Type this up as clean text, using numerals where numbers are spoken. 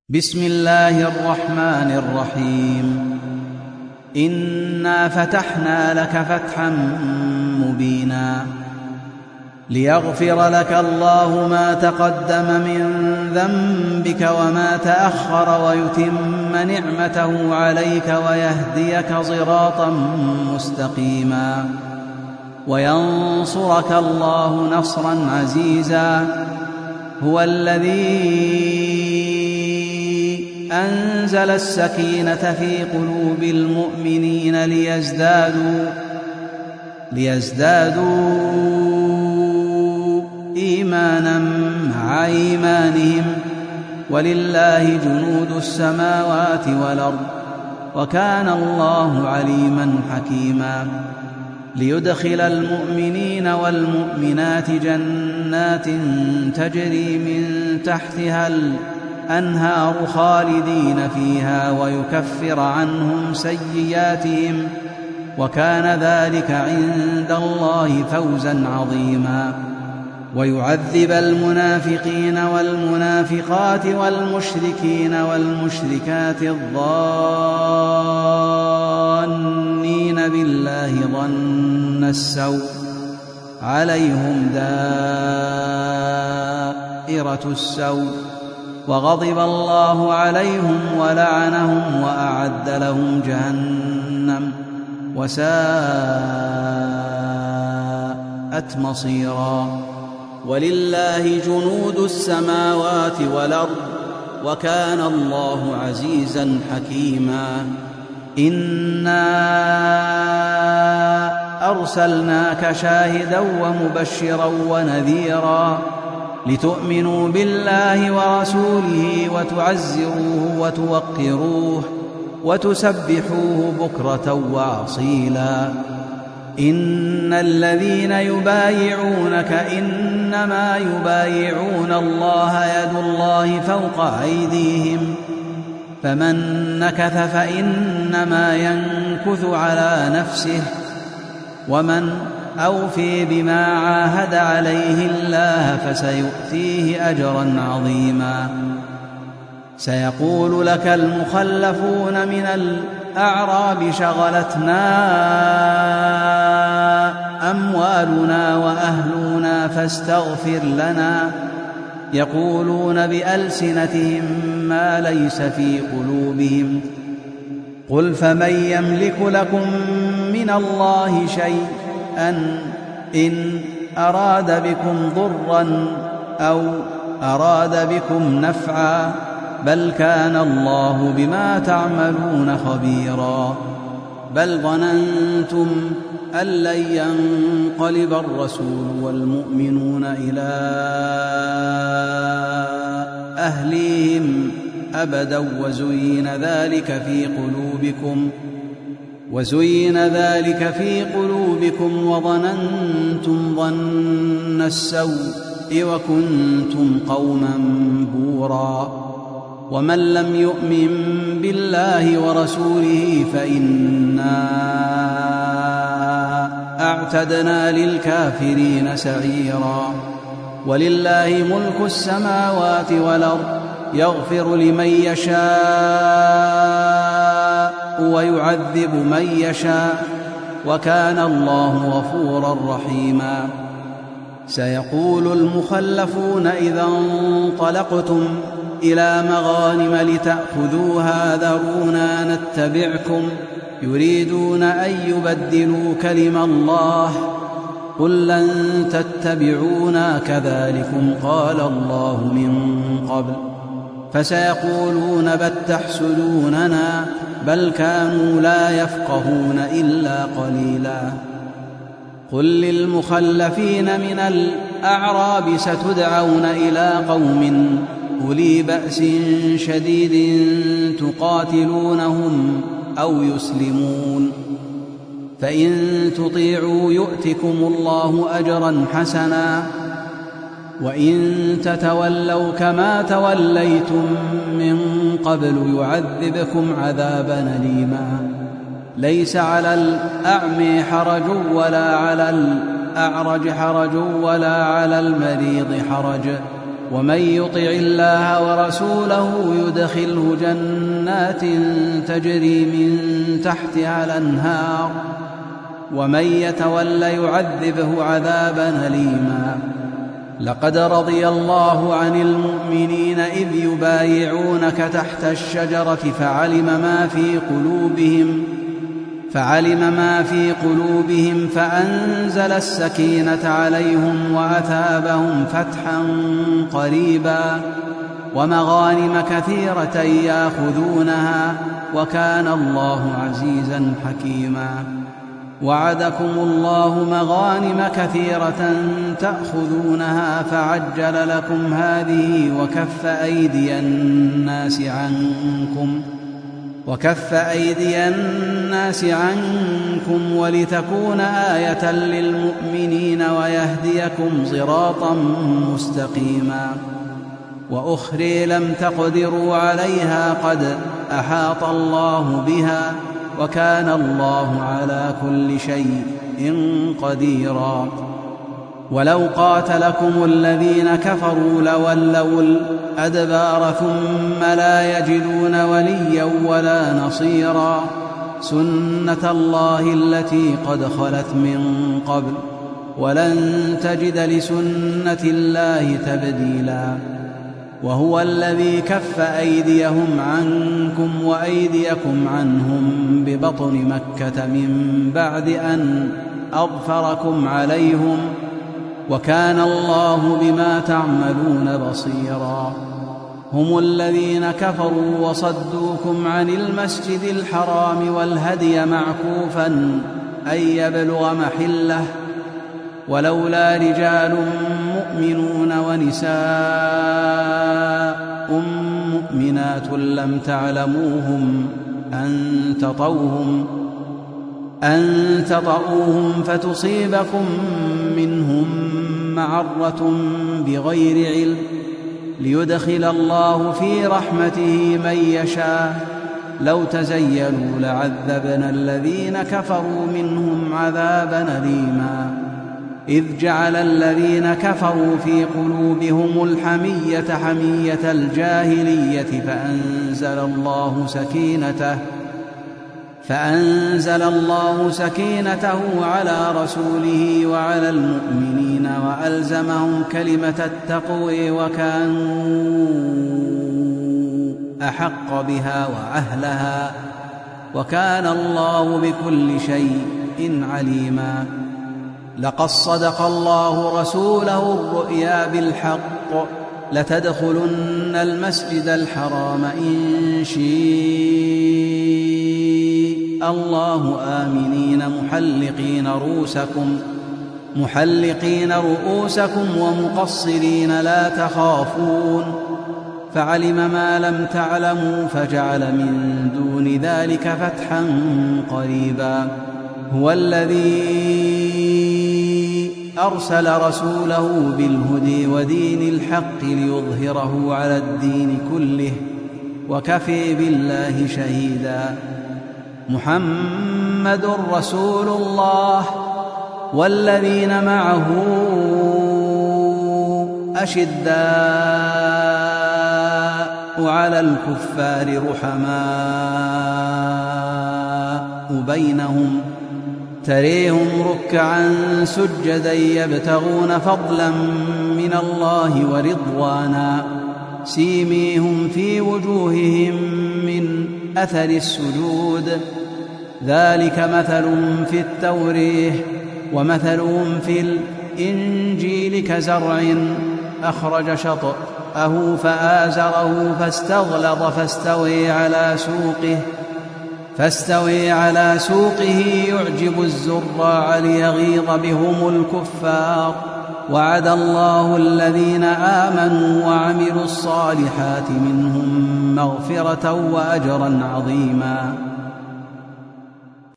بسم الله الرحمن الرحيم. إنا فتحنا لك فتحا مبينا ليغفر لك الله ما تقدم من ذنبك وما تأخر ويتم نعمته عليك ويهديك صراطا مستقيما وينصرك الله نصرا عزيزا. هو الذي أنزل السكينة في قلوب المؤمنين ليزدادوا إيمانا مع إيمانهم ولله جنود السماوات والأرض وكان الله عليما حكيما. ليدخل المؤمنين والمؤمنات جنات تجري من تحتها الأنهار خالدين فيها ويكفر عنهم سيئاتهم وكان ذلك عند الله فوزا عظيما. ويعذب المنافقين والمنافقات والمشركين والمشركات الظانين بالله ظن السوء عليهم دائرة السوء وغضب الله عليهم ولعنهم وأعد لهم جهنم وساءت مصيرا. ولله جنود السماوات والأرض وكان الله عزيزا حكيما. إنا أرسلناك شاهدا ومبشرا ونذيرا لتؤمنوا بالله ورسوله وتعزروه وتوقروه وتسبحوه بكرة وأصيلا. إن الذين يبايعونك إنما يبايعون الله يد الله فوق أيديهم فمن نكث فإنما ينكث على نفسه ومن أوفي بما عاهد عليه الله فسيؤتيه أجرا عظيما. سيقول لك المخلفون من الأعراب شغلتنا أموالنا وأهلنا فاستغفر لنا يقولون بألسنتهم ما ليس في قلوبهم قل فمن يملك لكم من الله شيئا إن أراد بكم ضرا أو أراد بكم نفعا بل كان الله بما تعملون خبيرا. بل ظننتم أن لن ينقلب الرسول والمؤمنون إلى أهليهم أبدا وزين ذلك في قلوبكم وظننتم ظن السوء وكنتم قوما بورا. ومن لم يؤمن بالله ورسوله فإنا أعتدنا للكافرين سعيرا. ولله ملك السماوات والأرض يغفر لمن يشاء ويعذب من يشاء وكان الله غفورا رحيما. سيقول المخلفون إذا انطلقتم إلى مغانم لتأخذوها ذرونا نتبعكم يريدون أن يبدلوا كلم الله قل لن تتبعونا كذلكم قال الله من قبل فسيقولون بل تحسدوننا بل كانوا لا يفقهون إلا قليلا. قل للمخلفين من الأعراب ستدعون إلى قوم أولي بأس شديد تقاتلونهم أو يسلمون فإن تطيعوا يؤتكم الله أجرا حسنا وإن تتولوا كما توليتم من قبل يعذبكم عذابا أليما. ليس على الأعمى حرج ولا على الأعرج حرج ولا على المريض حرج ومن يطع الله ورسوله يدخله جنات تجري من تحتها الأنهار ومن يتول يعذبه عذابا أليما. لقد رضي الله عن المؤمنين إذ يبايعونك تحت الشجرة فعلم ما في قلوبهم فأنزل السكينة عليهم وأثابهم فتحا قريبا ومغانم كثيرة يأخذونها وكان الله عزيزا حكيما. وعدكم الله مغانم كثيرة تأخذونها فعجل لكم هذه وكف أيدي الناس عنكم ولتكون آية للمؤمنين ويهديكم صراطا مستقيما. وأخرى لم تقدروا عليها قد أحاط الله بها وكان الله على كل شيء قديرا. ولو قاتلكم الذين كفروا لولوا الأدبار ثم لا يجدون وليا ولا نصيرا. سنة الله التي قد خلت من قبل ولن تجد لسنة الله تبديلا. وهو الذي كف أيديهم عنكم وأيديكم عنهم ببطن مكة من بعد أن أظفركم عليهم وكان الله بما تعملون بصيرا. هم الذين كفروا وصدوكم عن المسجد الحرام والهدي معكوفا أن يبلغ محله ولولا رجال مؤمنون ونساء مؤمنات لم تعلموهم أن تطؤوهم فتصيبكم منهم معرة بغير علم ليدخل الله في رحمته من يشاء. لو تزيلوا لعذبنا الذين كفروا منهم عذابا أليما. إذ جعل الذين كفروا في قلوبهم الحمية حمية الجاهلية فأنزل الله سكينته على رسوله وعلى المؤمنين وألزمهم كلمة التقوى وكانوا أحق بها وأهلها وكان الله بكل شيء عليما. لقد صدق الله رسوله الرؤيا بالحق لتدخلن المسجد الحرام إن شاء الله آمنين محلقين رؤوسكم ومقصرين لا تخافون فعلم ما لم تعلموا فجعل من دون ذلك فتحا قريبا. هو الذي أرسل رسوله بالهدى ودين الحق ليظهره على الدين كله وكفى بالله شهيدا. محمد رسول الله والذين معه أشداء على الكفار رحماء بينهم تريهم ركعا سجدا يبتغون فضلا من الله ورضوانا سيميهم في وجوههم من أثر السجود ذلك مثلهم في التوريه ومثلهم في الإنجيل كزرع أخرج شطأه فآزره فاستغلظ فاستوي على سوقه يعجب الزراع ليغيظ بهم الكفار. وعد الله الذين آمنوا وعملوا الصالحات منهم مغفرة وأجرا عظيما.